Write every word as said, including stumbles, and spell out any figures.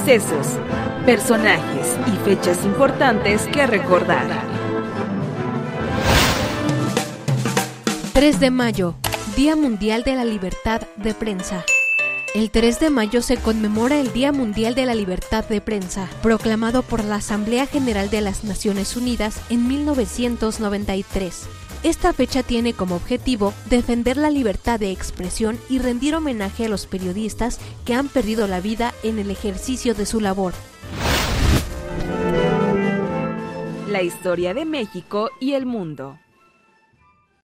Sucesos, personajes y fechas importantes que recordar. tres de mayo, Día Mundial de la Libertad de Prensa. El tres de mayo se conmemora el Día Mundial de la Libertad de Prensa, proclamado por la Asamblea General de las Naciones Unidas en mil novecientos noventa y tres. Esta fecha tiene como objetivo defender la libertad de expresión y rendir homenaje a los periodistas que han perdido la vida en el ejercicio de su labor. La historia de México y el mundo.